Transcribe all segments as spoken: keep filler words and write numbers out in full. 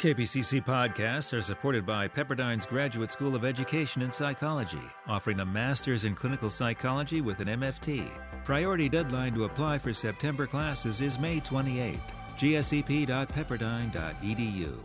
K P C C podcasts are supported by Pepperdine's Graduate School of Education and Psychology, offering a master's in clinical psychology with an M F T. Priority deadline to apply for September classes is May twenty-eighth. G S E P dot pepperdine dot e d u.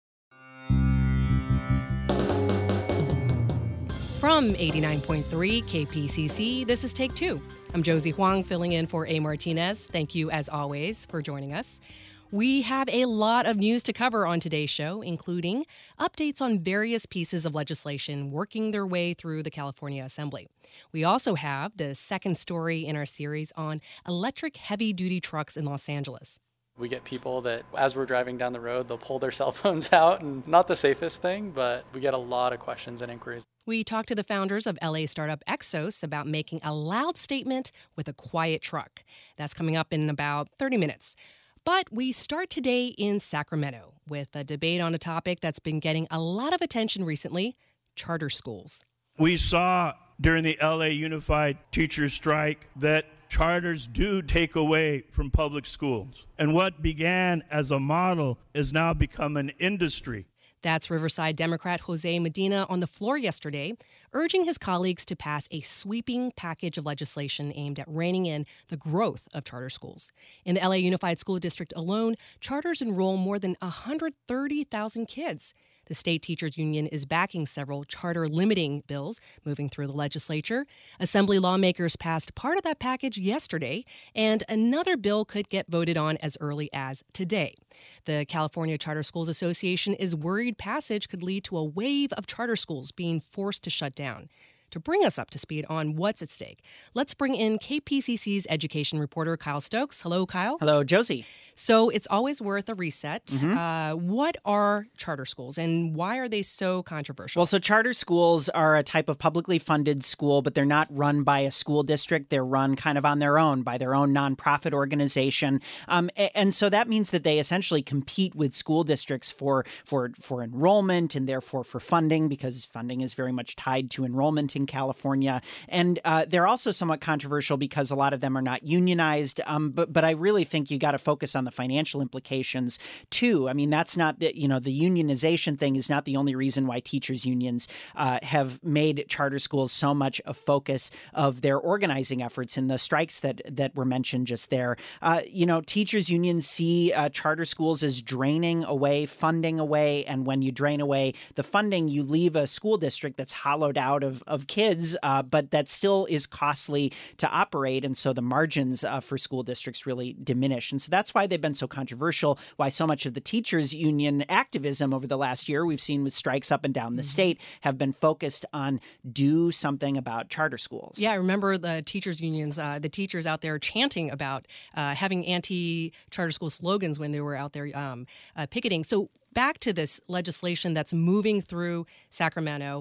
From eighty-nine point three K P C C, this is Take Two. I'm Josie Huang, filling in for A. Martinez. Thank you, as always, for joining us. We have a lot of news to cover on today's show, including updates on various pieces of legislation working their way through the California Assembly. We also have the second story in our series on electric heavy-duty trucks in Los Angeles. We get people that, as we're driving down the road, they'll pull their cell phones out, and not the safest thing, but we get a lot of questions and inquiries. We talked to the founders of L A startup Exos about making a loud statement with a quiet truck. That's coming up in about thirty minutes. But we start today in Sacramento with a debate on a topic that's been getting a lot of attention recently: charter schools. We saw during the L A Unified Teachers Strike that charters do take away from public schools. And what began as a model has now become an industry. That's Riverside Democrat Jose Medina on the floor yesterday, urging his colleagues to pass a sweeping package of legislation aimed at reining in the growth of charter schools. In the L A Unified School District alone, charters enroll more than one hundred thirty thousand kids. The state teachers union is backing several charter limiting bills moving through the legislature. Assembly lawmakers passed part of that package yesterday, and another bill could get voted on as early as today. The California Charter Schools Association is worried passage could lead to a wave of charter schools being forced to shut down. To bring us up to speed on what's at stake, let's bring in K P C C's education reporter Kyle Stokes. Hello, Kyle. Hello, Josie. So it's always worth a reset. Mm-hmm. Uh, what are charter schools and why are they so controversial? Well, so charter schools are a type of publicly funded school, but they're not run by a school district. They're run kind of on their own by their own nonprofit organization. Um, and so that means that they essentially compete with school districts for, for, for enrollment and therefore for funding, because funding is very much tied to enrollment in California. And uh, they're also somewhat controversial because a lot of them are not unionized. Um, but, but I really think you got to focus on the financial implications too. I mean, that's not the, you know, the unionization thing is not the only reason why teachers unions uh, have made charter schools so much a focus of their organizing efforts in the strikes that, that were mentioned just there. Uh, you know, teachers unions see uh, charter schools as draining away funding away. And when you drain away the funding, you leave a school district that's hollowed out of, of kids, uh, but that still is costly to operate. And so the margins uh, for school districts really diminish. And so that's why they've been so controversial, why so much of the teachers union activism over the last year we've seen with strikes up and down the mm-hmm. state have been focused on do something about charter schools. Yeah, I remember the teachers unions, uh, the teachers out there chanting about uh, having anti-charter school slogans when they were out there um, uh, picketing. So back to this legislation that's moving through Sacramento.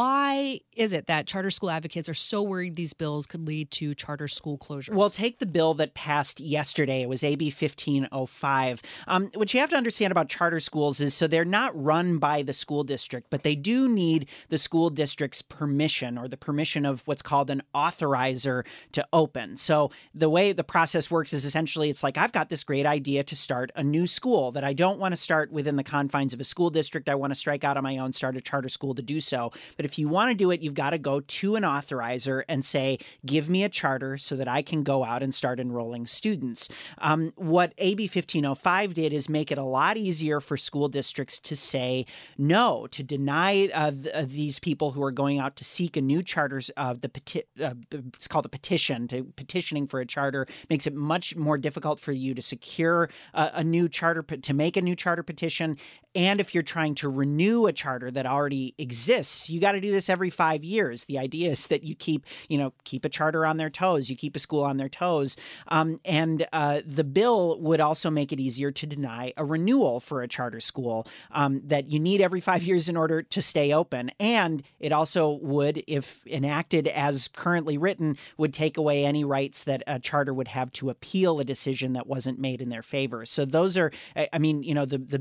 Why is it that charter school advocates are so worried these bills could lead to charter school closures? Well, take the bill that passed yesterday. It was A B fifteen oh five. Um, what you have to understand about charter schools is so they're not run by the school district, but they do need the school district's permission or the permission of what's called an authorizer to open. So the way the process works is essentially it's like, I've got this great idea to start a new school that I don't want to start within the confines of a school district. I want to strike out on my own, start a charter school to do so. But if you want to do it, you've got to go to an authorizer and say, give me a charter so that I can go out and start enrolling students. Um, what A B fifteen oh five did is make it a lot easier for school districts to say no, to deny uh, th- uh, these people who are going out to seek a new charter. Uh, the peti- uh, it's called a petition. To petitioning for a charter makes it much more difficult for you to secure uh, a new charter, to make a new charter petition. And if you're trying to renew a charter that already exists, you got to do this every five years. The idea is that you keep, you know, keep a charter on their toes. You keep a school on their toes. Um, and uh, the bill would also make it easier to deny a renewal for a charter school um, that you need every five years in order to stay open. And it also would, if enacted as currently written, would take away any rights that a charter would have to appeal a decision that wasn't made in their favor. So those are, I mean, you know, the, the bill's authorized.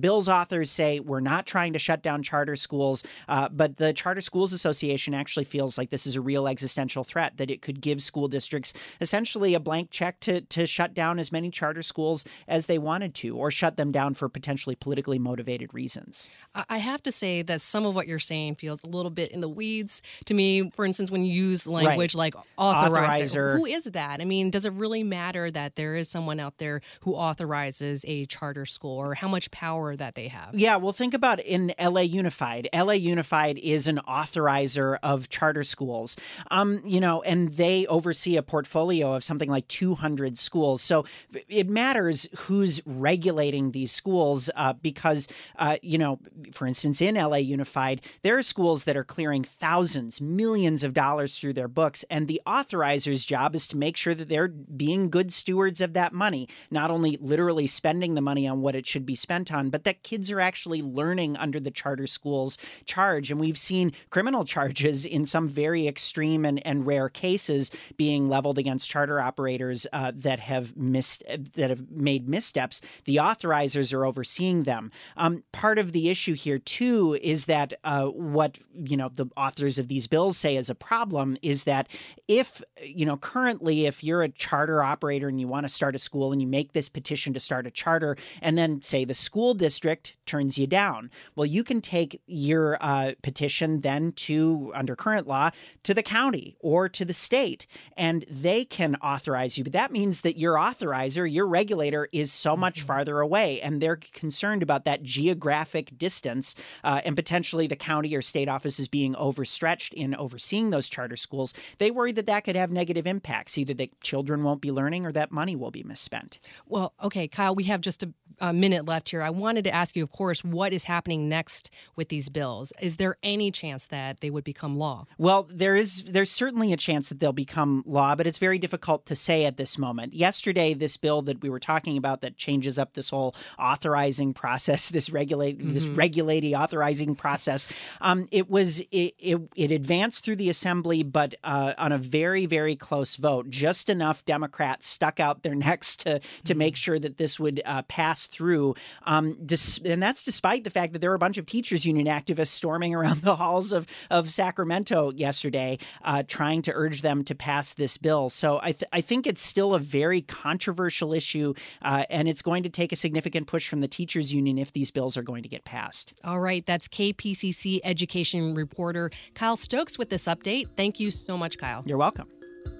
authors say we're not trying to shut down charter schools, uh, but the Charter Schools Association actually feels like this is a real existential threat, that it could give school districts essentially a blank check to, to shut down as many charter schools as they wanted to, or shut them down for potentially politically motivated reasons. I have to say that some of what you're saying feels a little bit in the weeds to me. For instance, when you use language right. like authorizer, who is that? I mean, does it really matter that there is someone out there who authorizes a charter school, or how much power that they have? Yeah, well, think about in L A Unified. L A Unified is an authorizer of charter schools, um, you know, and they oversee a portfolio of something like two hundred schools. So it matters who's regulating these schools uh, because, uh, you know, for instance, in L A Unified, there are schools that are clearing thousands, millions of dollars through their books, and the authorizer's job is to make sure that they're being good stewards of that money, not only literally spending the money on what it should be spent on, but that kids are actually learning under the charter school's charge. And we've seen criminal charges in some very extreme and, and rare cases being leveled against charter operators uh, that have missed, that have made missteps. The authorizers are overseeing them. Um, part of the issue here, too, is that uh, what, you know, the authors of these bills say is a problem is that if, you know, currently, if you're a charter operator and you want to start a school and you make this petition to start a charter, and then say the school district turns you down, well, you can take your uh, petition then to, under current law, to the county or to the state, and they can authorize you. But that means that your authorizer, your regulator, is so much farther away, and they're concerned about that geographic distance uh, and potentially the county or state offices being overstretched in overseeing those charter schools. They worry that that could have negative impacts, either that children won't be learning or that money will be misspent. Well, okay, Kyle, we have just a, a minute left here. I wanted to ask you, of course, what is happening next with these bills? Is there any chance that they would become law? Well, there is. There's certainly a chance that they'll become law, but it's very difficult to say at this moment. Yesterday, this bill that we were talking about that changes up this whole authorizing process, this regulate, mm-hmm. this regulating authorizing process, um, it was it, it, it advanced through the assembly, but uh, on a very, very close vote. Just enough Democrats stuck out their necks to to make sure that this would uh, pass through. Um, dis- and that's despite the fact that there were a bunch of teachers union activists storming around the halls of, of Sacramento yesterday, uh, trying to urge them to pass this bill. So I, th- I think it's still a very controversial issue, uh, and it's going to take a significant push from the teachers union if these bills are going to get passed. All right. That's K P C C education reporter Kyle Stokes with this update. Thank you so much, Kyle. You're welcome.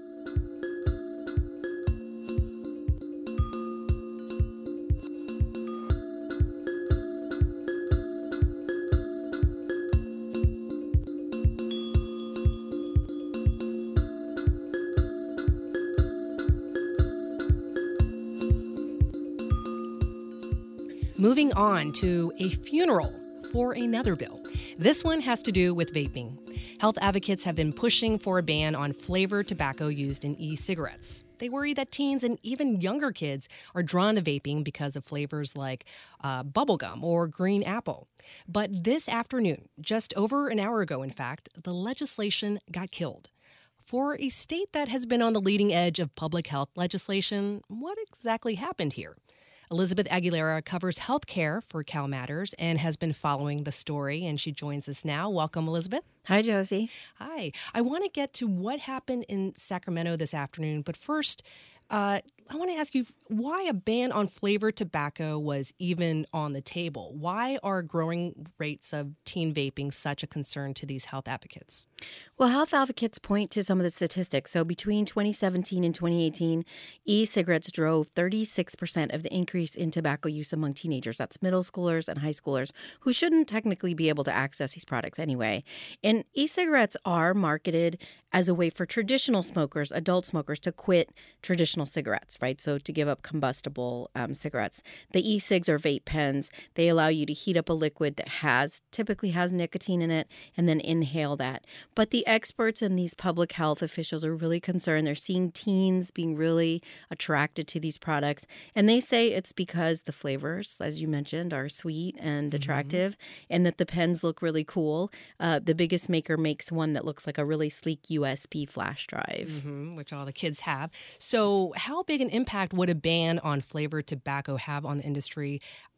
Moving on to a funeral for another bill. This one has to do with vaping. Health advocates have been pushing for a ban on flavored tobacco used in e-cigarettes. They worry that teens and even younger kids are drawn to vaping because of flavors like uh, bubblegum or green apple. But this afternoon, just over an hour ago, in fact, the legislation got killed. For a state that has been on the leading edge of public health legislation, what exactly happened here? Elizabeth Aguilera covers healthcare for Cal Matters and has been following the story, and she joins us now. Welcome, Elizabeth. Hi, Josie. Hi. I want to get to what happened in Sacramento this afternoon, but first, uh, I want to ask you why a ban on flavored tobacco was even on the table. Why are growing rates of teen vaping such a concern to these health advocates? Well, health advocates point to some of the statistics. So between twenty seventeen and twenty eighteen, e-cigarettes drove thirty-six percent of the increase in tobacco use among teenagers. That's middle schoolers and high schoolers who shouldn't technically be able to access these products anyway. And e-cigarettes are marketed as a way for traditional smokers, adult smokers, to quit traditional cigarettes, right? So to give up combustible um, cigarettes. The e-cigs are vape pens. They allow you to heat up a liquid that has typically has nicotine in it and then inhale that. But the experts and these public health officials are really concerned. They're seeing teens being really attracted to these products. And they say it's because the flavors, as you mentioned, are sweet and attractive, mm-hmm. and that the pens look really cool. Uh, the biggest maker makes one that looks like a really sleek U S B flash drive. Mm-hmm, which all the kids have. So how big an impact would a ban on flavored tobacco have on the industry?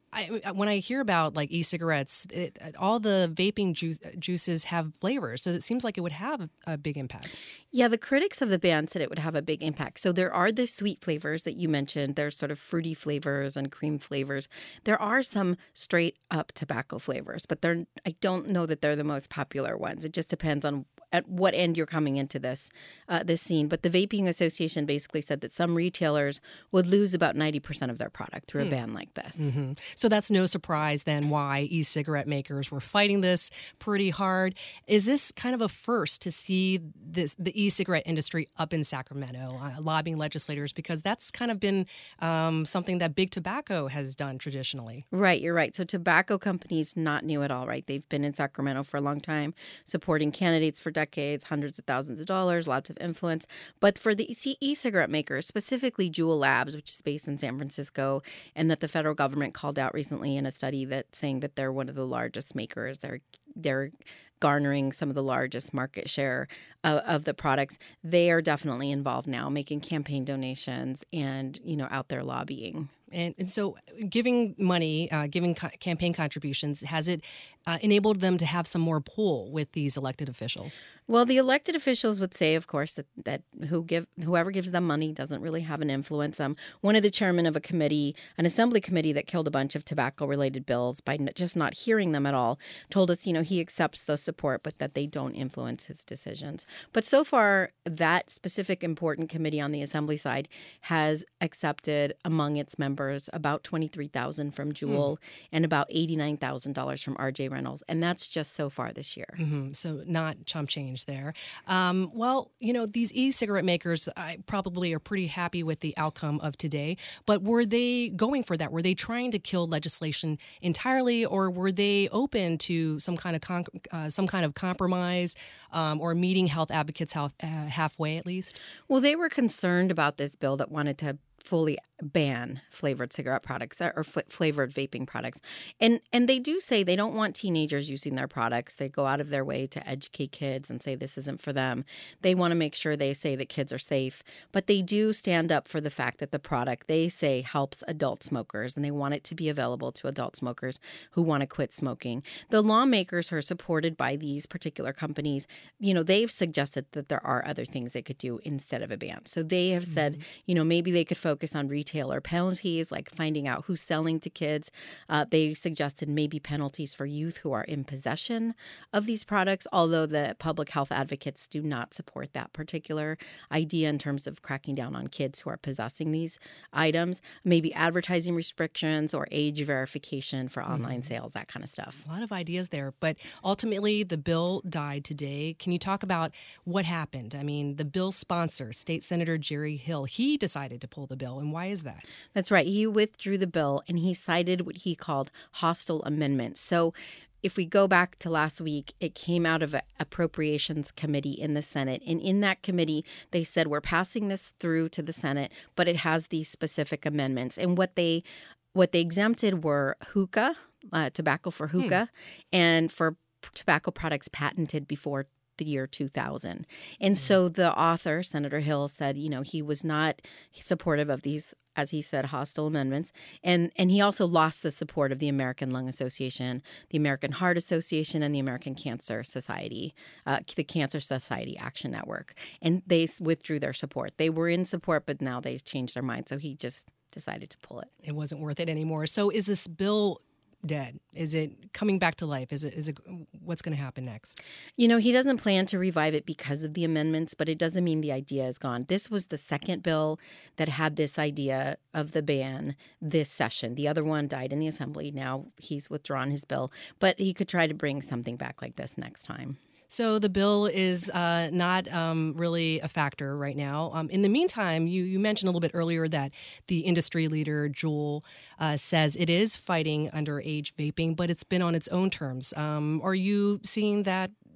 I, when I hear about like e-cigarettes, it, all the vaping juice, juices have flavors, so it seems like it would have a big impact. Yeah, the critics of the ban said it would have a big impact. So there are the sweet flavors that you mentioned. There's sort of fruity flavors and cream flavors. There are some straight up tobacco flavors, but they're I don't know that they're the most popular ones. It just depends on at what end you're coming into this uh, this scene. But the Vaping Association basically said that some retailers would lose about ninety percent of their product through a hmm. ban like this. Mm-hmm. So that's no surprise then why e-cigarette makers were fighting this pretty hard. Is this kind of a first to see this the e-cigarette industry up in Sacramento, uh, lobbying legislators? Because that's kind of been um, something that Big Tobacco has done traditionally. Right, you're right. So tobacco companies, not new at all, right? They've been in Sacramento for a long time, supporting candidates for decades, hundreds of thousands of dollars, lots of influence. But for the e-cigarette makers, specifically Juul Labs, which is based in San Francisco, and that the federal government called out recently in a study that saying that they're one of the largest makers. They're they're garnering some of the largest market share of, of the products. They are definitely involved now, making campaign donations and, you know, out there lobbying. And, and so giving money, uh, giving co- campaign contributions, has it uh, enabled them to have some more pull with these elected officials? Well, the elected officials would say, of course, that, that who give whoever gives them money doesn't really have an influence. Um, one of the chairmen of a committee, an assembly committee that killed a bunch of tobacco-related bills by n- just not hearing them at all, told us, you know, he accepts the support, but that they don't influence his decisions. But so far, that specific important committee on the assembly side has accepted among its members about twenty-three thousand dollars from Juul mm. and about eighty-nine thousand dollars from R J Reynolds. And that's just so far this year. Mm-hmm. So not chump change there. Um, well, you know, these e-cigarette makers I probably are pretty happy with the outcome of today. But were they going for that? Were they trying to kill legislation entirely, or were they open to some kind of con- uh, some kind of compromise um, or meeting health advocates half, uh, halfway at least? Well, they were concerned about this bill that wanted to fully ban flavored cigarette products or fl- flavored vaping products. And and they do say they don't want teenagers using their products. They go out of their way to educate kids and say this isn't for them. They want to make sure they say that kids are safe. But they do stand up for the fact that the product, they say, helps adult smokers, and they want it to be available to adult smokers who want to quit smoking. The lawmakers who are supported by these particular companies, you know, they've suggested that there are other things they could do instead of a ban. So they have mm-hmm. said, you know, maybe they could focus on retailer penalties, like finding out who's selling to kids. Uh, they suggested maybe penalties for youth who are in possession of these products, although the public health advocates do not support that particular idea in terms of cracking down on kids who are possessing these items. Maybe advertising restrictions or age verification for online mm-hmm. sales, that kind of stuff. A lot of ideas there, but ultimately the bill died today. Can you talk about what happened? I mean, the bill's sponsor, State Senator Jerry Hill, he decided to pull the bill, and why is that? That's right. He withdrew the bill, and he cited what he called hostile amendments. So if we go back to last week, it came out of an appropriations committee in the Senate. And in that committee, they said, we're passing this through to the Senate, but it has these specific amendments. And what they what they exempted were hookah, uh, tobacco for hookah, hmm. and for tobacco products patented before the year two thousand. And mm-hmm. so the author, Senator Hill, said, you know, he was not supportive of these, as he said, hostile amendments. And and he also lost the support of the American Lung Association, the American Heart Association, and the American Cancer Society, uh, the Cancer Society Action Network. And they withdrew their support. They were in support, but now they've changed their mind. So he just decided to pull it. It wasn't worth it anymore. So is this bill dead? Is it coming back to life? Is it? Is it? What's going to happen next? You know, he doesn't plan to revive it because of the amendments, but it doesn't mean the idea is gone. This was the second bill that had this idea of the ban this session. The other one died in the assembly. Now he's withdrawn his bill, but he could try to bring something back like this next time. So the bill is uh, not um, really a factor right now. Um, in the meantime, you, you mentioned a little bit earlier that the industry leader, Juul, uh, says it is fighting underage vaping, but it's been on its own terms. Um, are you seeing that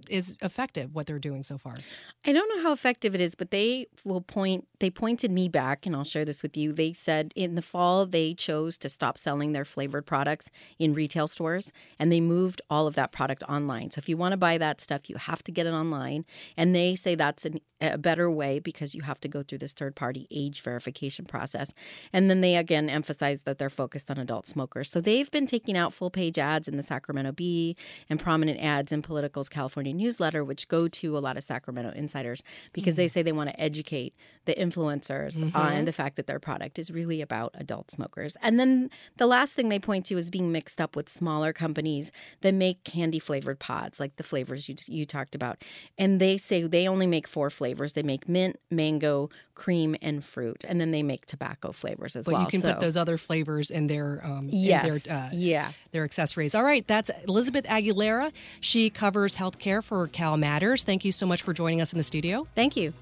is effective, what they're doing so far. I don't know how effective it is, but they will point, they pointed me back, and I'll share this with you. They said in the fall, they chose to stop selling their flavored products in retail stores, and they moved all of that product online. So if you want to buy that stuff, you have to get it online. And they say that's an, a better way because you have to go through this third-party age verification process. And then they, again, emphasize that they're focused on adult smokers. So they've been taking out full-page ads in the Sacramento Bee and prominent ads in Political's California newsletter, which go to a lot of Sacramento insiders because mm-hmm. they say they want to educate the influencers mm-hmm. on the fact that their product is really about adult smokers. And then the last thing they point to is being mixed up with smaller companies that make candy-flavored pods, like the flavors you, you talked about. And they say they only make four flavors. They make mint, mango, cream, and fruit. And then they make tobacco flavors as but well. But you can so, put those other flavors in their, um, yes, in their, uh, yeah. their accessories. All right, that's Elizabeth Aguilera. She covers healthcare for Cal Matters. Thank you so much for joining us in the studio. Thank you.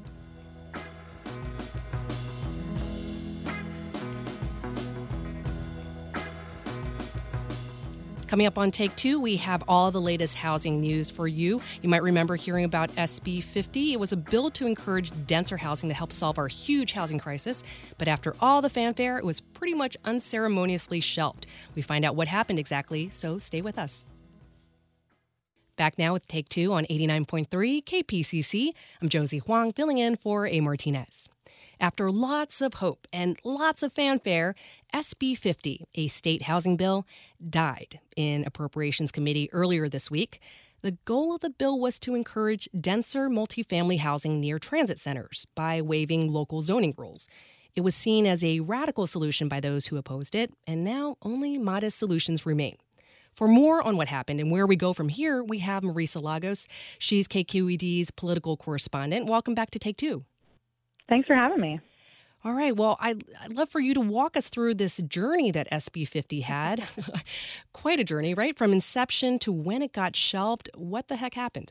Coming up on Take Two, we have all the latest housing news for you. You might remember hearing about S B fifty. It was a bill to encourage denser housing to help solve our huge housing crisis. But after all the fanfare, it was pretty much unceremoniously shelved. We find out what happened exactly, so stay with us. Back now with Take Two on eighty-nine point three K P C C. I'm Josie Huang, filling in for A. Martinez. After lots of hope and lots of fanfare, S B fifty, a state housing bill, died in Appropriations Committee earlier this week. The goal of the bill was to encourage denser multifamily housing near transit centers by waiving local zoning rules. It was seen as a radical solution by those who opposed it, and now only modest solutions remain. For more on what happened and where we go from here, we have Marisa Lagos. She's K Q E D's political correspondent. Welcome back to Take Two. Thanks for having me. All right. Well, I'd, I'd love for you to walk us through this journey that S B fifty had. Quite a journey, right? From inception to when it got shelved. What the heck happened?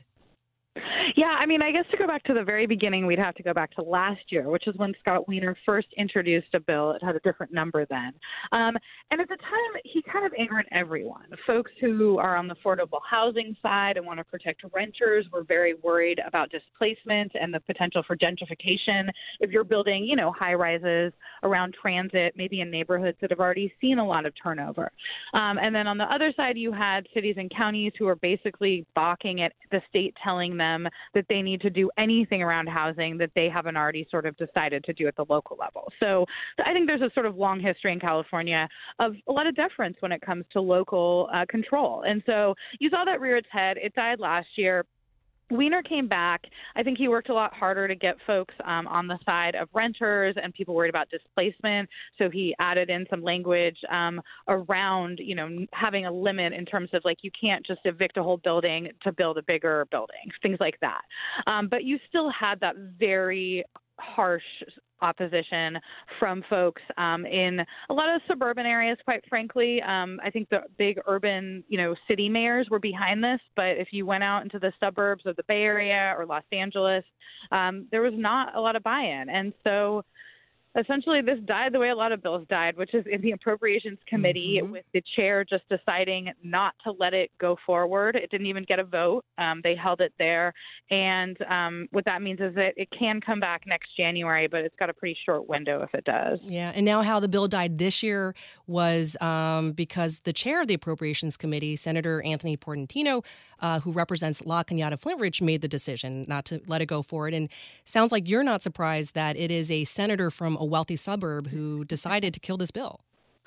Yeah, I mean, I guess to go back to the very beginning, we'd have to go back to last year, which is when Scott Wiener first introduced a bill. It had a different number then. Um, and at the time, he kind of angered everyone. Folks who are on the affordable housing side and want to protect renters were very worried about displacement and the potential for gentrification. If you're building, you know, high rises around transit, maybe in neighborhoods that have already seen a lot of turnover. Um, and then on the other side, you had cities and counties who were basically balking at the state telling them that they need to do anything around housing that they haven't already sort of decided to do at the local level. So I think there's a sort of long history in California of a lot of deference when it comes to local uh, control. And so you saw that rear its head. It died last year. Wiener came back. I think he worked a lot harder to get folks um, on the side of renters and people worried about displacement. So he added in some language um, around, you know, having a limit in terms of like you can't just evict a whole building to build a bigger building, things like that. Um, but you still had that very harsh opposition from folks um, in a lot of suburban areas, quite frankly. Um, I think the big urban, you know, city mayors were behind this, but if you went out into the suburbs of the Bay Area or Los Angeles, um, there was not a lot of buy-in. And so essentially this died the way a lot of bills died, which is in the Appropriations Committee mm-hmm. with the chair just deciding not to let it go forward. It didn't even get a vote. Um, they held it there. And um, what that means is that it can come back next January, but it's got a pretty short window if it does. Yeah. And now how the bill died this year was um, because the chair of the Appropriations Committee, Senator Anthony Portantino, uh, who represents La Cañada Flint Ridge, made the decision not to let it go forward. And sounds like you're not surprised that it is a senator from a wealthy suburb who decided to kill this bill.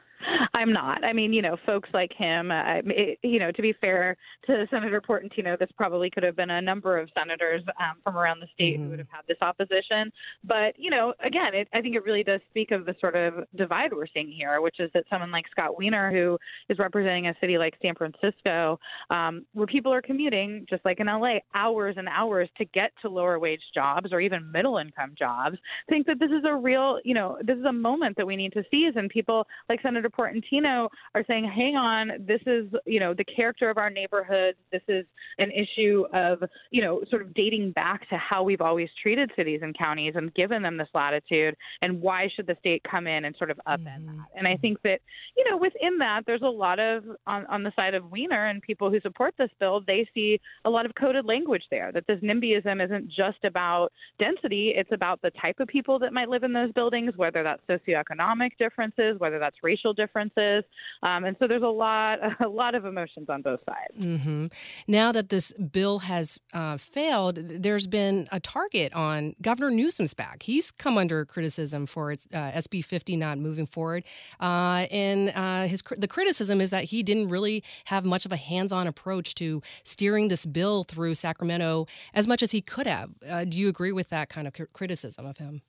I'm not. I mean, you know, folks like him, uh, it, you know, to be fair to Senator Portantino, this probably could have been a number of senators um, from around the state mm-hmm. who would have had this opposition. But, you know, again, it, I think it really does speak of the sort of divide we're seeing here, which is that someone like Scott Wiener, who is representing a city like San Francisco, um, where people are commuting, just like in L A, hours and hours to get to lower wage jobs or even middle income jobs, think that this is a real, you know, this is a moment that we need to seize. And people like Senator Portantino Tino are saying, hang on, this is, you know, the character of our neighborhoods. This is an issue of, you know, sort of dating back to how we've always treated cities and counties and given them this latitude. And why should the state come in and sort of upend mm-hmm. that? And I think that, you know, within that, there's a lot of, on, on the side of Weiner and people who support this bill, they see a lot of coded language there, that this NIMBYism isn't just about density. It's about the type of people that might live in those buildings, whether that's socioeconomic differences, whether that's racial differences. Um, and so there's a lot, a lot of emotions on both sides. Mm-hmm. Now that this bill has uh, failed, there's been a target on Governor Newsom's back. He's come under criticism for its uh, S B fifty not moving forward. Uh, and uh, his the criticism is that he didn't really have much of a hands-on approach to steering this bill through Sacramento as much as he could have. Uh, do you agree with that kind of criticism of him?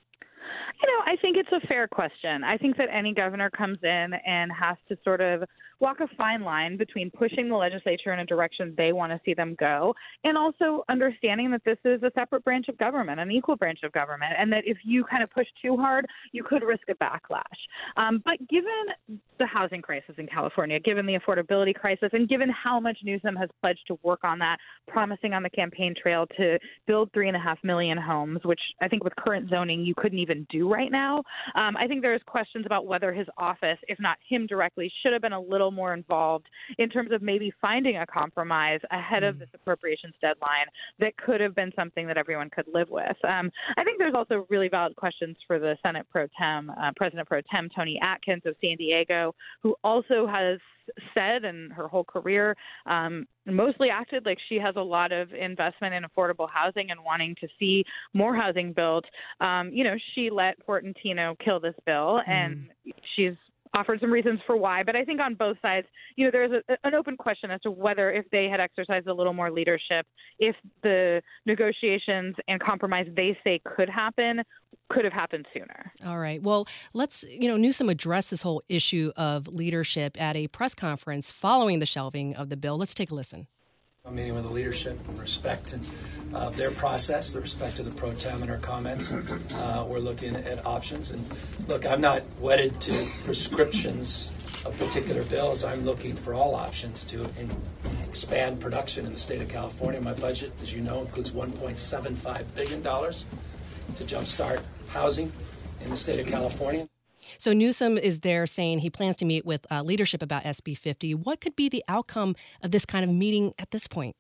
You know, I think it's a fair question. I think that any governor comes in and has to sort of walk a fine line between pushing the legislature in a direction they want to see them go and also understanding that this is a separate branch of government, an equal branch of government, and that if you kind of push too hard, you could risk a backlash. Um, but given the housing crisis in California, given the affordability crisis, and given how much Newsom has pledged to work on that, promising on the campaign trail to build three and a half million homes, which I think with current zoning you couldn't even do right now, um, I think there's questions about whether his office, if not him directly, should have been a little more involved in terms of maybe finding a compromise ahead of this appropriations deadline that could have been something that everyone could live with. Um, I think there's also really valid questions for the Senate Pro Tem, uh, President Pro Tem Toni Atkins of San Diego, who also has said in her whole career, um, mostly acted like she has a lot of investment in affordable housing and wanting to see more housing built. Um, you know, she let Portantino kill this bill, and mm. she's offered some reasons for why. But I think on both sides, you know, there's a, an open question as to whether if they had exercised a little more leadership, if the negotiations and compromise they say could happen, could have happened sooner. All right. Well, let's, you know, Newsom addressed this whole issue of leadership at a press conference following the shelving of the bill. Let's take a listen. I'm meeting with the leadership and respect and uh, their process, the respect of the pro tem and our comments. Uh, we're looking at options. And look, I'm not wedded to prescriptions of particular bills. I'm looking for all options to in- expand production in the state of California. My budget, as you know, includes one point seven five billion dollars to jumpstart housing in the state of California. So Newsom is there saying he plans to meet with uh, leadership about S B fifty. What could be the outcome of this kind of meeting at this point?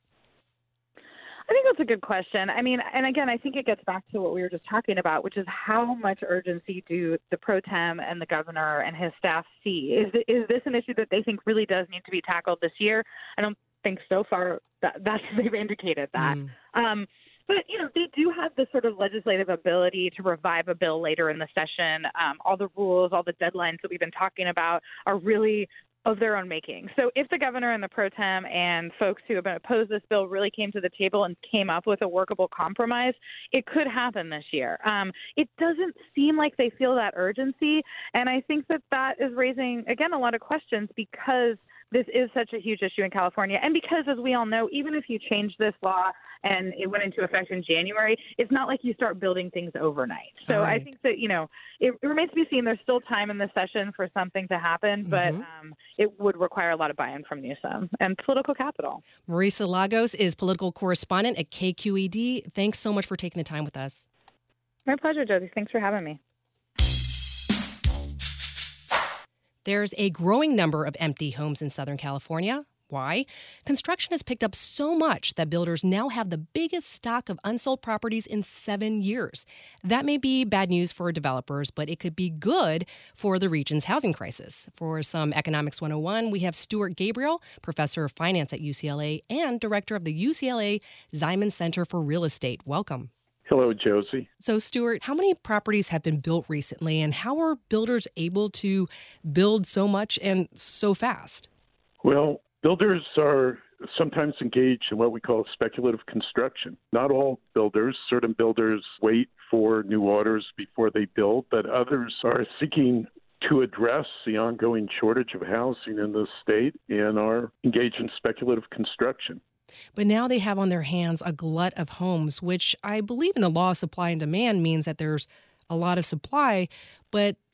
I think that's a good question. I mean, and again, I think it gets back to what we were just talking about, which is how much urgency do the pro tem and the governor and his staff see? Is is this an issue that they think really does need to be tackled this year? I don't think so far that that's, they've indicated that. Mm. Um, But, you know, they do have the sort of legislative ability to revive a bill later in the session. Um, all the rules, all the deadlines that we've been talking about are really of their own making. So if the governor and the pro tem and folks who have been opposed this bill really came to the table and came up with a workable compromise, it could happen this year. Um, it doesn't seem like they feel that urgency. And I think that that is raising, again, a lot of questions because this is such a huge issue in California. And because, as we all know, even if you change this law and it went into effect in January, it's not like you start building things overnight. So right. I think that, you know, it, it remains to be seen. There's still time in the session for something to happen, but mm-hmm. um, it would require a lot of buy-in from Newsom and political capital. Marisa Lagos is political correspondent at K Q E D. Thanks so much for taking the time with us. My pleasure, Josie. Thanks for having me. There's a growing number of empty homes in Southern California. Why? Construction has picked up so much that builders now have the biggest stock of unsold properties in seven years. That may be bad news for developers, but it could be good for the region's housing crisis. For some Economics one oh one, we have Stuart Gabriel, professor of finance at U C L A and director of the U C L A Ziman Center for Real Estate. Welcome. Hello, Josie. So, Stuart, how many properties have been built recently, and how are builders able to build so much and so fast? Well, builders are sometimes engaged in what we call speculative construction. Not all builders. Certain builders wait for new orders before they build, but others are seeking to address the ongoing shortage of housing in the state and are engaged in speculative construction. But now they have on their hands a glut of homes, which I believe in the law of supply and demand means that there's a lot of supply, but that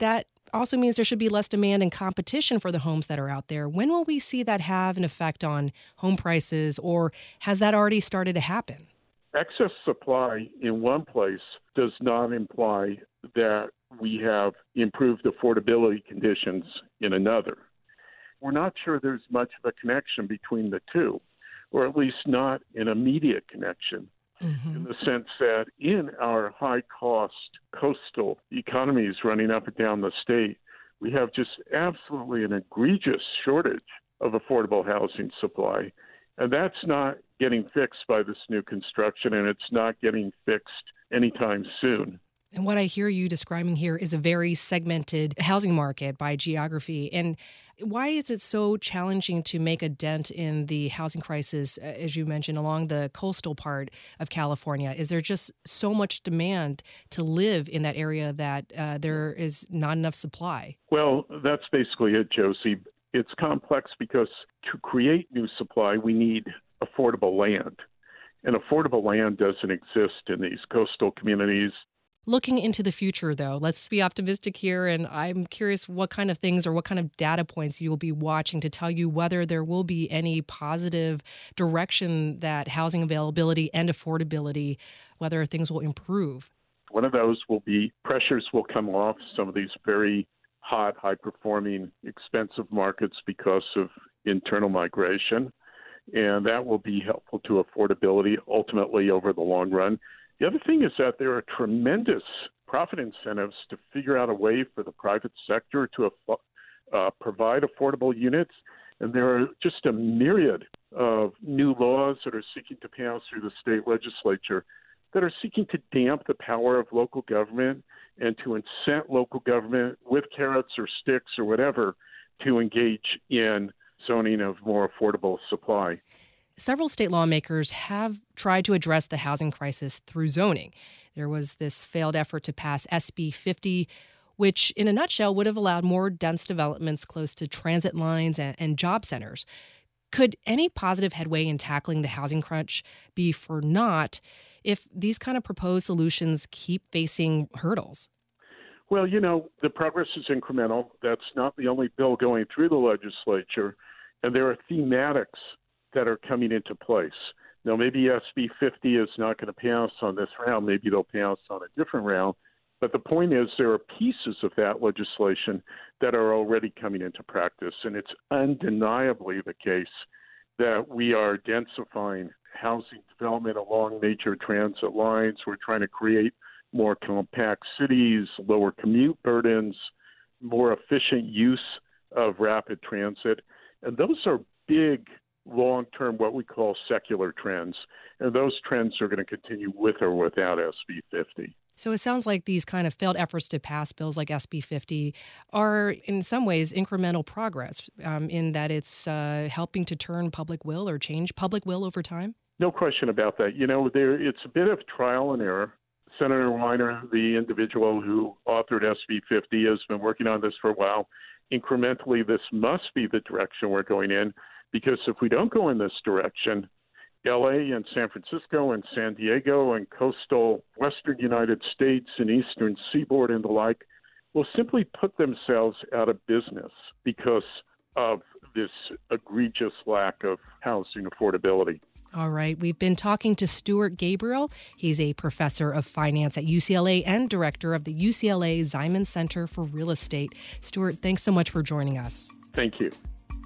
also means there should be less demand and competition for the homes that are out there. When will we see that have an effect on home prices, or has that already started to happen? Excess supply in one place does not imply that we have improved affordability conditions in another. We're not sure there's much of a connection between the two, or at least not an immediate connection, mm-hmm. in the sense that in our high-cost coastal economies running up and down the state, we have just absolutely an egregious shortage of affordable housing supply. And that's not getting fixed by this new construction, and it's not getting fixed anytime soon. And what I hear you describing here is a very segmented housing market by geography. And why is it so challenging to make a dent in the housing crisis, as you mentioned, along the coastal part of California? Is there just so much demand to live in that area that uh, there is not enough supply? Well, that's basically it, Josie. It's complex because to create new supply, we need affordable land. And affordable land doesn't exist in these coastal communities. Looking into the future, though, let's be optimistic here. And I'm curious what kind of things or what kind of data points you will be watching to tell you whether there will be any positive direction that housing availability and affordability, whether things will improve. One of those will be pressures will come off some of these very hot, high-performing, expensive markets because of internal migration. And that will be helpful to affordability ultimately over the long run. The other thing is that there are tremendous profit incentives to figure out a way for the private sector to uh, provide affordable units. And there are just a myriad of new laws that are seeking to pass through the state legislature that are seeking to damp the power of local government and to incent local government with carrots or sticks or whatever to engage in zoning of more affordable supply. Several state lawmakers have tried to address the housing crisis through zoning. There was this failed effort to pass S B fifty, which in a nutshell would have allowed more dense developments close to transit lines and, and job centers. Could any positive headway in tackling the housing crunch be for naught if these kind of proposed solutions keep facing hurdles? Well, you know, the progress is incremental. That's not the only bill going through the legislature. And there are thematics that are coming into place. Now, maybe S B fifty is not going to pass on this round. Maybe they'll pass on a different round. But the point is there are pieces of that legislation that are already coming into practice. And it's undeniably the case that we are densifying housing development along major transit lines. We're trying to create more compact cities, lower commute burdens, more efficient use of rapid transit. And those are big, long-term, what we call secular trends. And those trends are going to continue with or without S B fifty. So it sounds like these kind of failed efforts to pass bills like S B fifty are in some ways incremental progress um, in that it's uh, helping to turn public will or change public will over time? No question about that. You know, there it's a bit of trial and error. Senator Weiner, the individual who authored S B fifty, has been working on this for a while. Incrementally, this must be the direction we're going in, because if we don't go in this direction, L A and San Francisco and San Diego and coastal western United States and eastern seaboard and the like will simply put themselves out of business because of this egregious lack of housing affordability. All right. We've been talking to Stuart Gabriel. He's a professor of finance at U C L A and director of the U C L A Ziman Center for Real Estate. Stuart, thanks so much for joining us. Thank you.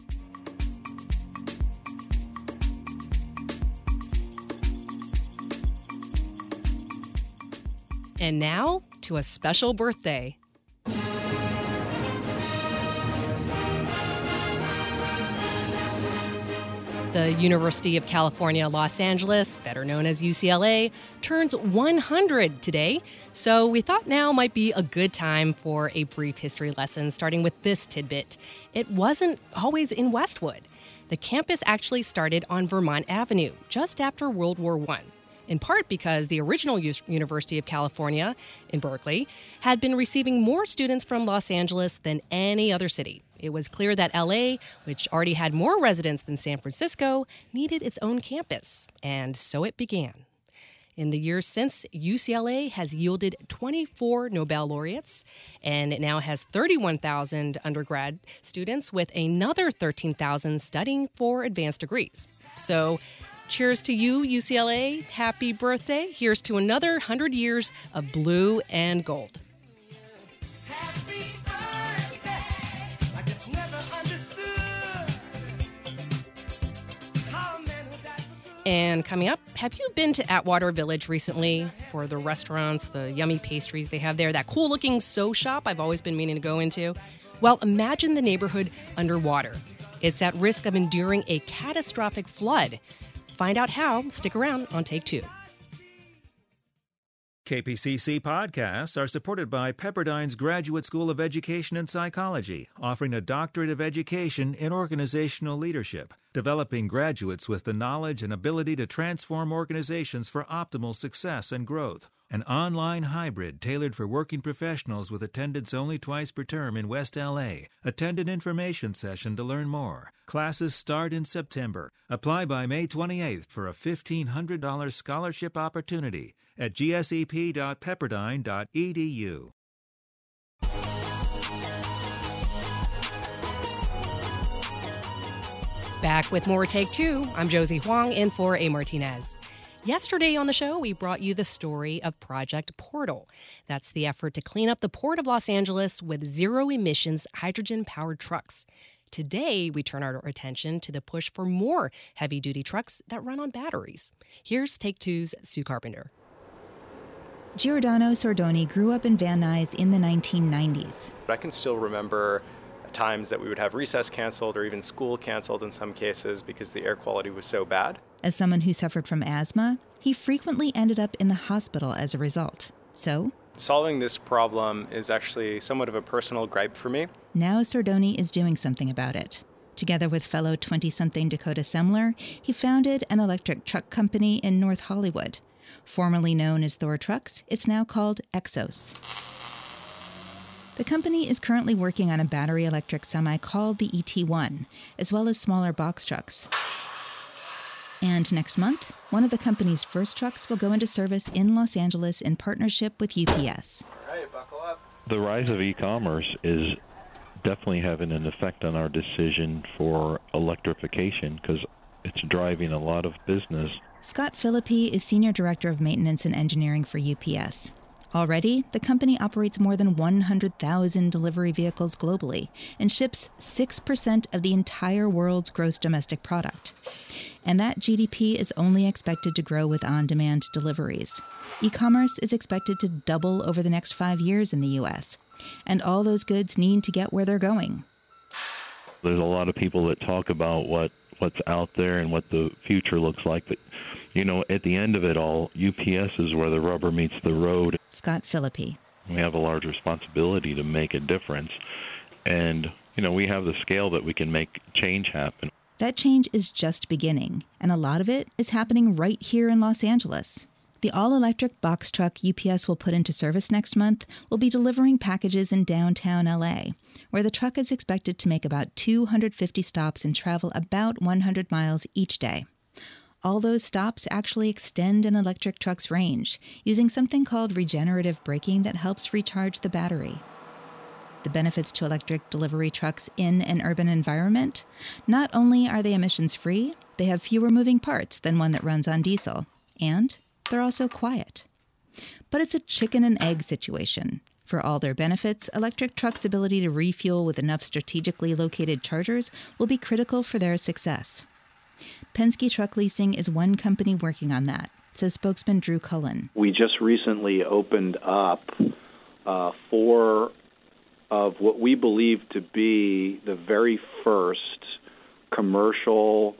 And now to a special birthday. The University of California, Los Angeles, better known as U C L A, turns one hundred today. So we thought now might be a good time for a brief history lesson, starting with this tidbit. It wasn't always in Westwood. The campus actually started on Vermont Avenue, just after World War One. In part because the original U- University of California in Berkeley had been receiving more students from Los Angeles than any other city. It was clear that L A, which already had more residents than San Francisco, needed its own campus, and so it began. In the years since, U C L A has yielded twenty-four Nobel laureates, and it now has thirty-one thousand undergrad students with another thirteen thousand studying for advanced degrees. So, cheers to you, U C L A. Happy birthday. Here's to another one hundred years of blue and gold. And coming up, have you been to Atwater Village recently for the restaurants, the yummy pastries they have there, that cool-looking sew shop I've always been meaning to go into? Well, imagine the neighborhood underwater. It's at risk of enduring a catastrophic flood. Find out how. Stick around on Take Two. K P C C podcasts are supported by Pepperdine's Graduate School of Education and Psychology, offering a doctorate of education in organizational leadership, developing graduates with the knowledge and ability to transform organizations for optimal success and growth. An online hybrid tailored for working professionals with attendance only twice per term in West L A. Attend an information session to learn more. Classes start in September. Apply by May twenty-eighth for a fifteen hundred dollars scholarship opportunity at g s e p dot pepperdine dot e d u. Back with more Take Two. I'm Josie Huang in for A. Martinez. Yesterday on the show, we brought you the story of Project Portal. That's the effort to clean up the Port of Los Angeles with zero-emissions hydrogen-powered trucks. Today, we turn our attention to the push for more heavy-duty trucks that run on batteries. Here's Take Two's Sue Carpenter. Giordano Sordoni grew up in Van Nuys in the nineteen nineties. I can still remember times that we would have recess canceled or even school canceled in some cases because the air quality was so bad. As someone who suffered from asthma, he frequently ended up in the hospital as a result. So, solving this problem is actually somewhat of a personal gripe for me. Now Sordoni is doing something about it. Together with fellow twenty-something Dakota Semler, he founded an electric truck company in North Hollywood. Formerly known as Thor Trucks, it's now called Exos. The company is currently working on a battery electric semi called the E T one, as well as smaller box trucks. And next month, one of the company's first trucks will go into service in Los Angeles in partnership with U P S. All right, buckle up. The rise of e-commerce is definitely having an effect on our decision for electrification because it's driving a lot of business. Scott Philippi is Senior Director of Maintenance and Engineering for U P S. Already, the company operates more than one hundred thousand delivery vehicles globally and ships six percent of the entire world's gross domestic product. And that G D P is only expected to grow with on-demand deliveries. E-commerce is expected to double over the next five years in the U S, and all those goods need to get where they're going. There's a lot of people that talk about what, what's out there and what the future looks like, but you know, at the end of it all, U P S is where the rubber meets the road. Scott Philippi. We have a large responsibility to make a difference. And, you know, we have the scale that we can make change happen. That change is just beginning, and a lot of it is happening right here in Los Angeles. The all-electric box truck U P S will put into service next month will be delivering packages in downtown L A, where the truck is expected to make about two hundred fifty stops and travel about one hundred miles each day. All those stops actually extend an electric truck's range, using something called regenerative braking that helps recharge the battery. The benefits to electric delivery trucks in an urban environment? Not only are they emissions-free, they have fewer moving parts than one that runs on diesel, and they're also quiet. But it's a chicken and egg situation. For all their benefits, electric trucks' ability to refuel with enough strategically located chargers will be critical for their success. Penske Truck Leasing is one company working on that, says spokesman Drew Cullen. We just recently opened up uh, four of what we believe to be the very first commercial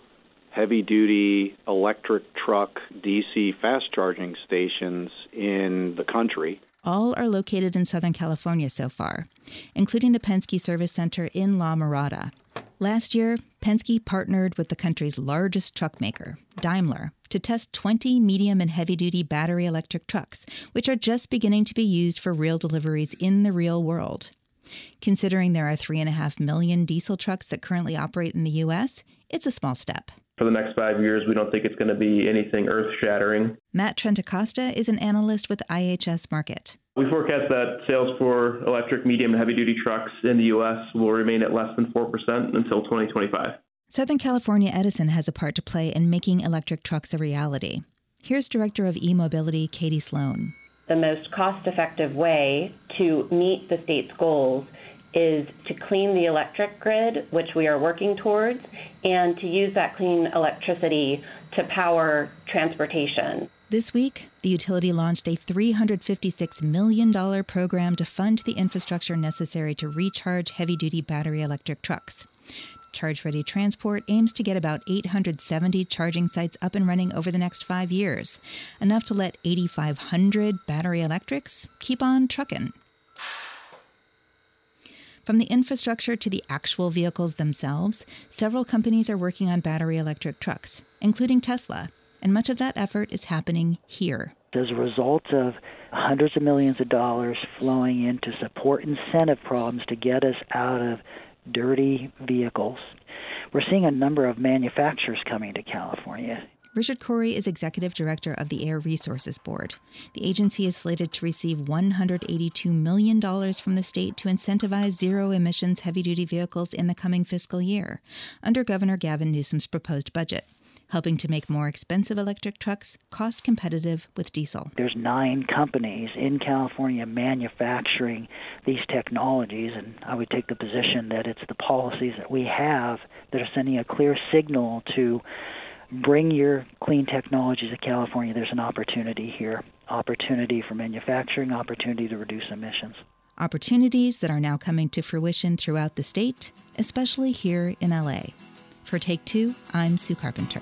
heavy-duty electric truck D C fast charging stations in the country. All are located in Southern California so far, including the Penske Service Center in La Mirada. Last year, Penske partnered with the country's largest truck maker, Daimler, to test twenty medium and heavy-duty battery electric trucks, which are just beginning to be used for real deliveries in the real world. Considering there are three point five million diesel trucks that currently operate in the U S, it's a small step. For the next five years, we don't think it's going to be anything earth-shattering. Matt Trentacosta is an analyst with I H S Markit. We forecast that sales for electric, medium, and heavy-duty trucks in the U S will remain at less than four percent until twenty twenty-five. Southern California Edison has a part to play in making electric trucks a reality. Here's Director of e-Mobility, Katie Sloan. The most cost-effective way to meet the state's goals is to clean the electric grid, which we are working towards, and to use that clean electricity to power transportation. This week, the utility launched a three hundred fifty-six million dollars program to fund the infrastructure necessary to recharge heavy-duty battery electric trucks. Charge Ready Transport aims to get about eight hundred seventy charging sites up and running over the next five years, enough to let eight thousand five hundred battery electrics keep on trucking. From the infrastructure to the actual vehicles themselves, several companies are working on battery electric trucks, including Tesla, and much of that effort is happening here. As a result of hundreds of millions of dollars flowing in to support incentive programs to get us out of dirty vehicles, we're seeing a number of manufacturers coming to California. Richard Corey is executive director of the Air Resources Board. The agency is slated to receive one hundred eighty-two million dollars from the state to incentivize zero-emissions heavy-duty vehicles in the coming fiscal year, under Governor Gavin Newsom's proposed budget, helping to make more expensive electric trucks cost competitive with diesel. There's nine companies in California manufacturing these technologies, and I would take the position that it's the policies that we have that are sending a clear signal to bring your clean technologies to California. There's an opportunity here, opportunity for manufacturing, opportunity to reduce emissions. Opportunities that are now coming to fruition throughout the state, especially here in L A. For Take Two, I'm Sue Carpenter.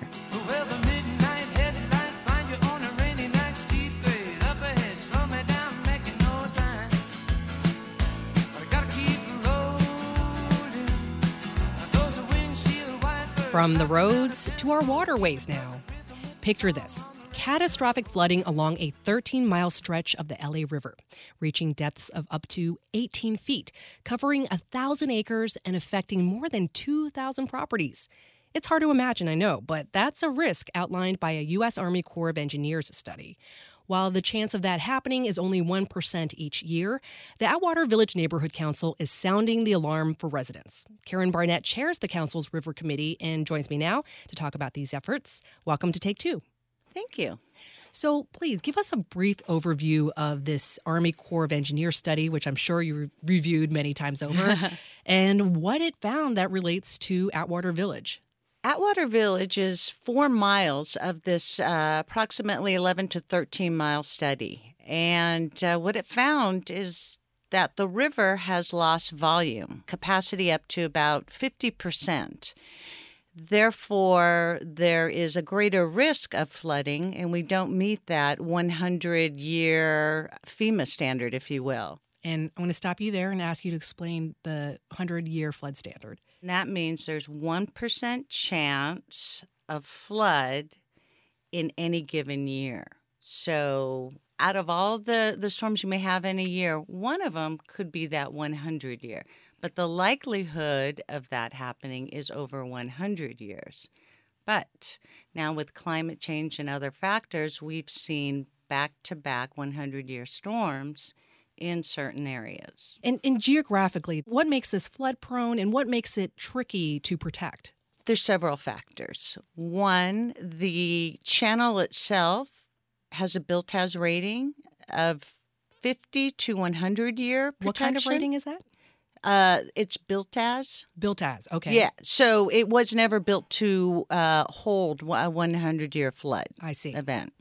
From the roads to our waterways now. Picture this. Catastrophic flooding along a thirteen-mile stretch of the L A River, reaching depths of up to eighteen feet, covering one thousand acres and affecting more than two thousand properties. It's hard to imagine, I know, but that's a risk outlined by a U S Army Corps of Engineers study. While the chance of that happening is only one percent each year, the Atwater Village Neighborhood Council is sounding the alarm for residents. Karen Barnett chairs the council's River Committee and joins me now to talk about these efforts. Welcome to Take Two. Thank you. So please give us a brief overview of this Army Corps of Engineers study, which I'm sure you re- reviewed many times over, and what it found that relates to Atwater Village. Atwater Village is four miles of this uh, approximately eleven to thirteen mile study. And uh, what it found is that the river has lost volume, capacity up to about fifty percent. Therefore, there is a greater risk of flooding, and we don't meet that hundred-year FEMA standard, if you will. And I want to stop you there and ask you to explain the hundred-year flood standard. And that means there's one percent chance of flood in any given year. So out of all the, the storms you may have in a year, one of them could be that hundred year. But the likelihood of that happening is over one hundred years. But now with climate change and other factors, we've seen back-to-back hundred-year storms in certain areas. And, and geographically, what makes this flood prone and what makes it tricky to protect? There's several factors. One, the channel itself has a BILTAS rating of fifty to one hundred year protection. What kind of rating is that? Uh, it's BILTAS. BILTAS, okay. Yeah, so it was never built to uh, hold a hundred-year flood I see. event.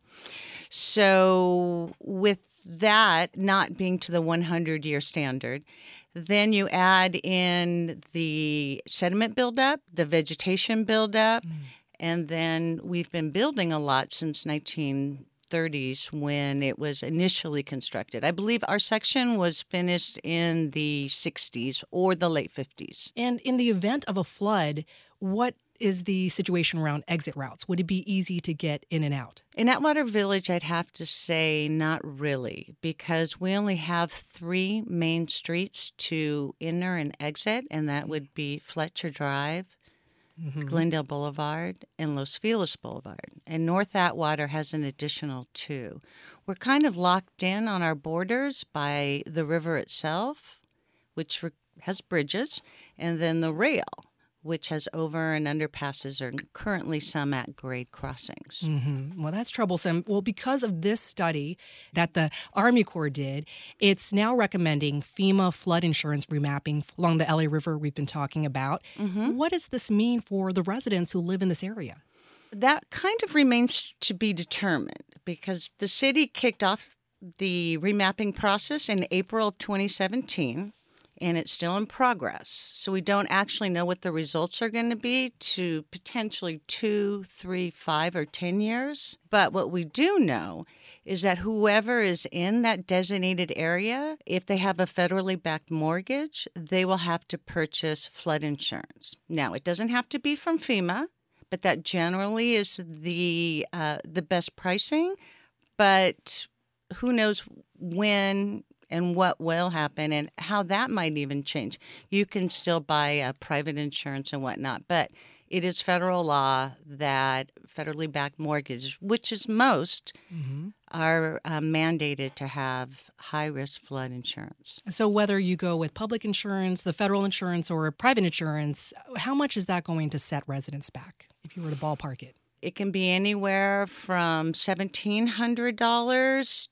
So with that not being to the hundred-year standard, then you add in the sediment buildup, the vegetation buildup, mm. and then we've been building a lot since nineteen thirties when it was initially constructed. I believe our section was finished in the sixties or the late fifties. And in the event of a flood, what is the situation around exit routes? Would it be easy to get in and out? In Atwater Village, I'd have to say not really, because we only have three main streets to enter and exit, and that would be Fletcher Drive, mm-hmm. Glendale Boulevard, and Los Feliz Boulevard. And North Atwater has an additional two. We're kind of locked in on our borders by the river itself, which has bridges, and then the rail, which has over and underpasses, or currently some at grade crossings. Mm-hmm. Well, that's troublesome. Well, because of this study that the Army Corps did, it's now recommending FEMA flood insurance remapping along the L A River we've been talking about. Mm-hmm. What does this mean for the residents who live in this area? That kind of remains to be determined, because the city kicked off the remapping process in April of twenty seventeen. And it's still in progress. So we don't actually know what the results are going to be to potentially two, three, five, or ten years. But what we do know is that whoever is in that designated area, if they have a federally backed mortgage, they will have to purchase flood insurance. Now, it doesn't have to be from FEMA, but that generally is the uh, the best pricing. But who knows when and what will happen and how that might even change. You can still buy uh, private insurance and whatnot, but it is federal law that federally backed mortgages, which is most, mm-hmm. are uh, mandated to have high-risk flood insurance. So whether you go with public insurance, the federal insurance, or private insurance, how much is that going to set residents back if you were to ballpark it? It can be anywhere from seventeen hundred dollars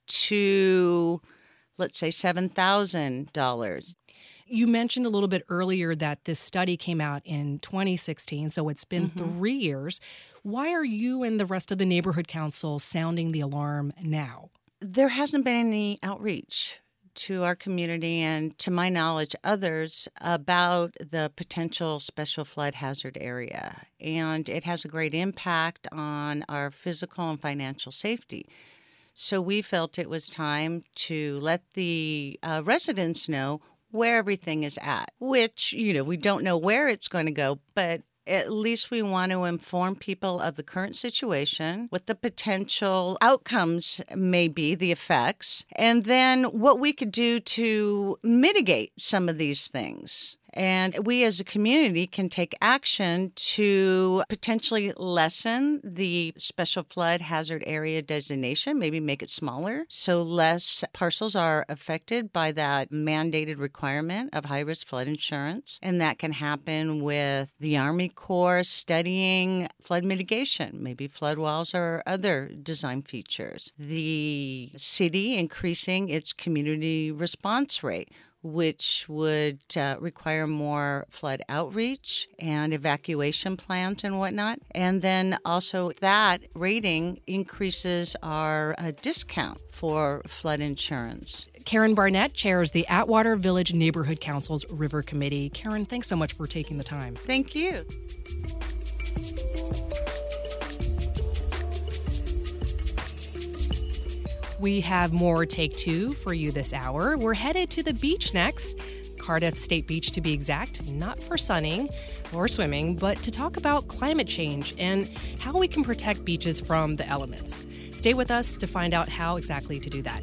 to, let's say, seven thousand dollars. You mentioned a little bit earlier that this study came out in twenty sixteen, so it's been mm-hmm. three years. Why are you and the rest of the neighborhood council sounding the alarm now? There hasn't been any outreach to our community and, to my knowledge, others about the potential special flood hazard area. And it has a great impact on our physical and financial safety. So we felt it was time to let the uh, residents know where everything is at, which, you know, we don't know where it's going to go, but at least we want to inform people of the current situation, what the potential outcomes may be, the effects, and then what we could do to mitigate some of these things. And we as a community can take action to potentially lessen the special flood hazard area designation, maybe make it smaller, so less parcels are affected by that mandated requirement of high-risk flood insurance. And that can happen with the Army Corps studying flood mitigation, maybe flood walls or other design features. The city increasing its community response rate, which would uh, require more flood outreach and evacuation plans and whatnot. And then also that rating increases our uh, discount for flood insurance. Karen Barnett chairs the Atwater Village Neighborhood Council's River Committee. Karen, thanks so much for taking the time. Thank you. We have more Take Two for you this hour. We're headed to the beach next, Cardiff State Beach to be exact, not for sunning or swimming, but to talk about climate change and how we can protect beaches from the elements. Stay with us to find out how exactly to do that.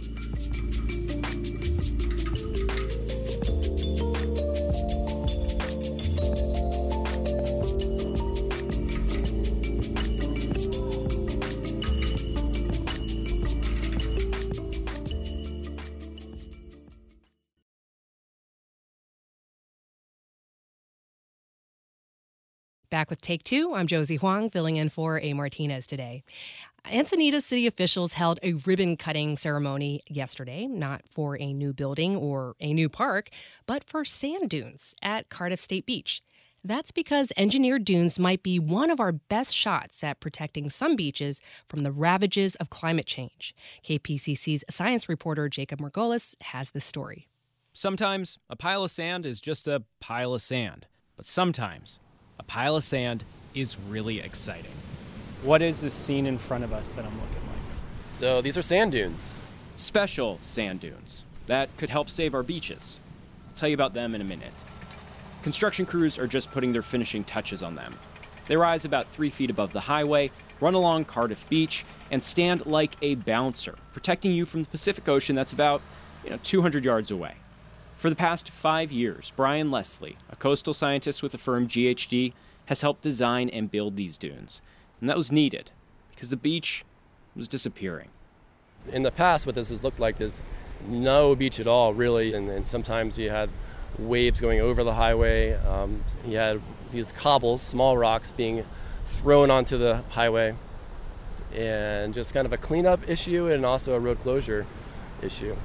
Back with Take Two, I'm Josie Huang, filling in for A. Martinez today. Encinitas city officials held a ribbon-cutting ceremony yesterday, not for a new building or a new park, but for sand dunes at Cardiff State Beach. That's because engineered dunes might be one of our best shots at protecting some beaches from the ravages of climate change. K P C C's science reporter Jacob Margolis has this story. Sometimes a pile of sand is just a pile of sand, but sometimes a pile of sand is really exciting. What is the scene in front of us that I'm looking like? So these are sand dunes. Special sand dunes that could help save our beaches. I'll tell you about them in a minute. Construction crews are just putting their finishing touches on them. They rise about three feet above the highway, run along Cardiff Beach, and stand like a bouncer, protecting you from the Pacific Ocean that's about, you know, two hundred yards away. For the past five years, Brian Leslie, a coastal scientist with the firm G H D, has helped design and build these dunes. And that was needed because the beach was disappearing. In the past, what this has looked like is no beach at all, really, and, and sometimes you had waves going over the highway. Um, you had these cobbles, small rocks, being thrown onto the highway, and just kind of a cleanup issue and also a road closure issue.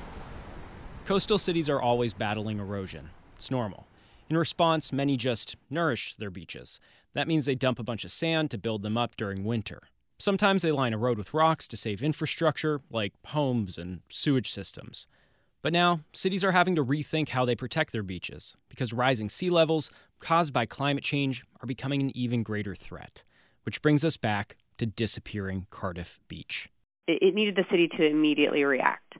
Coastal cities are always battling erosion. It's normal. In response, many just nourish their beaches. That means they dump a bunch of sand to build them up during winter. Sometimes they line a road with rocks to save infrastructure, like homes and sewage systems. But now, cities are having to rethink how they protect their beaches, because rising sea levels caused by climate change are becoming an even greater threat. Which brings us back to disappearing Cardiff Beach. It needed the city to immediately react.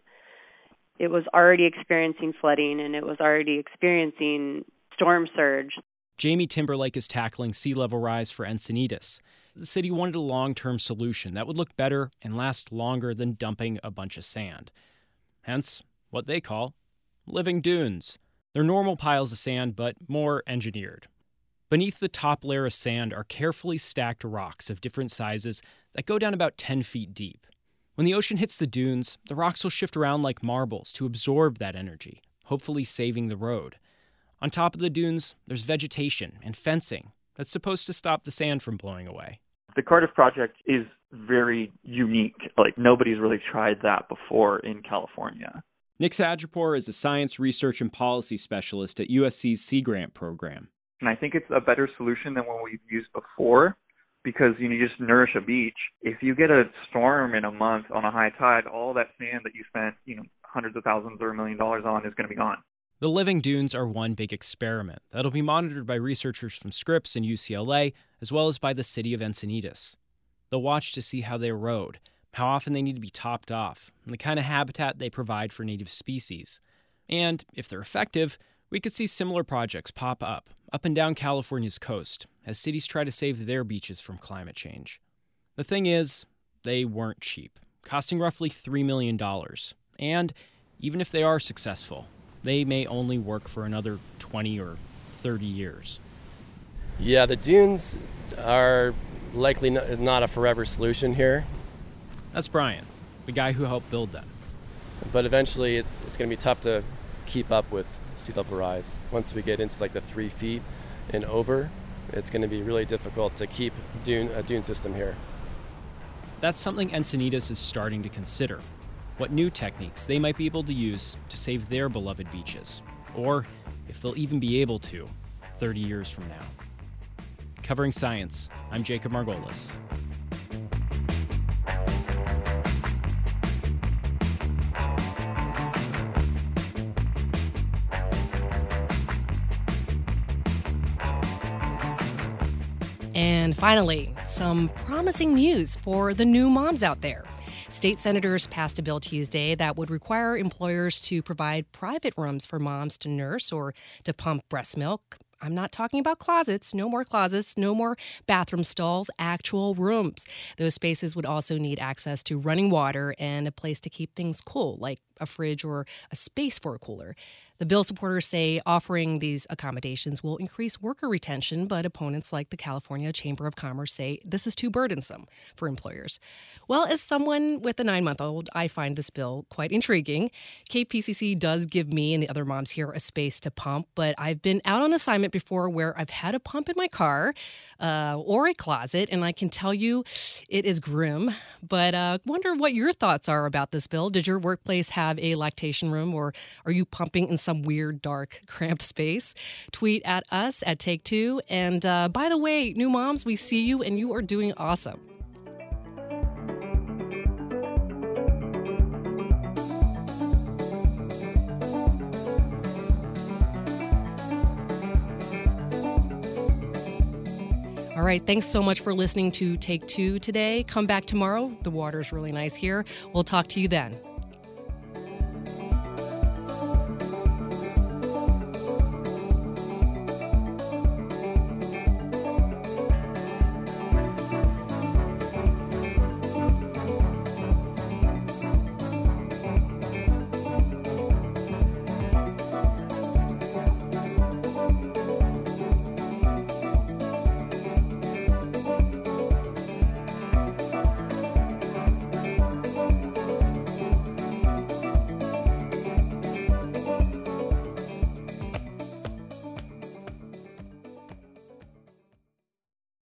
It was already experiencing flooding, and it was already experiencing storm surge. Jamie Timberlake is tackling sea level rise for Encinitas. The city wanted a long-term solution that would look better and last longer than dumping a bunch of sand. Hence, what they call living dunes. They're normal piles of sand, but more engineered. Beneath the top layer of sand are carefully stacked rocks of different sizes that go down about ten feet deep. When the ocean hits the dunes, the rocks will shift around like marbles to absorb that energy, hopefully saving the road. On top of the dunes, there's vegetation and fencing that's supposed to stop the sand from blowing away. The Cardiff project is very unique. Like, nobody's really tried that before in California. Nick Sadjapur is a science, research, and policy specialist at U S C's Sea Grant program. And I think it's a better solution than what we've used before because, you know, you just nourish a beach. If you get a storm in a month on a high tide, all that sand that you spent, you know, hundreds of thousands or a million dollars on is going to be gone. The living dunes are one big experiment that'll be monitored by researchers from Scripps and U C L A, as well as by the city of Encinitas. They'll watch to see how they erode, how often they need to be topped off, and the kind of habitat they provide for native species. And, if they're effective, we could see similar projects pop up, up and down California's coast, as cities try to save their beaches from climate change. The thing is, they weren't cheap, costing roughly three million dollars. And, even if they are successful, they may only work for another twenty or thirty years. Yeah, the dunes are likely not a forever solution here. That's Brian, the guy who helped build them. But eventually it's it's going to be tough to keep up with sea level rise. Once we get into like the three feet and over, it's going to be really difficult to keep dune a dune system here. That's something Encinitas is starting to consider. What new techniques they might be able to use to save their beloved beaches, or if they'll even be able to thirty years from now. Covering science, I'm Jacob Margolis. And finally, some promising news for the new moms out there. State senators passed a bill Tuesday that would require employers to provide private rooms for moms to nurse or to pump breast milk. I'm not talking about closets, no more closets, no more bathroom stalls, actual rooms. Those spaces would also need access to running water and a place to keep things cool, like a fridge or a space for a cooler. The bill supporters say offering these accommodations will increase worker retention, but opponents like the California Chamber of Commerce say this is too burdensome for employers. Well, as someone with a nine-month-old, I find this bill quite intriguing. K P C C does give me and the other moms here a space to pump, but I've been out on assignment before where I've had a pump in my car uh, or a closet, and I can tell you it is grim. But uh, wonder what your thoughts are about this bill. Did your workplace have a lactation room, or are you pumping in some weird, dark, cramped space? Tweet at us at Take Two. And uh, by the way, new moms, we see you and you are doing awesome. All right, thanks so much for listening to Take Two today. Come back tomorrow. The water's really nice here. We'll talk to you then.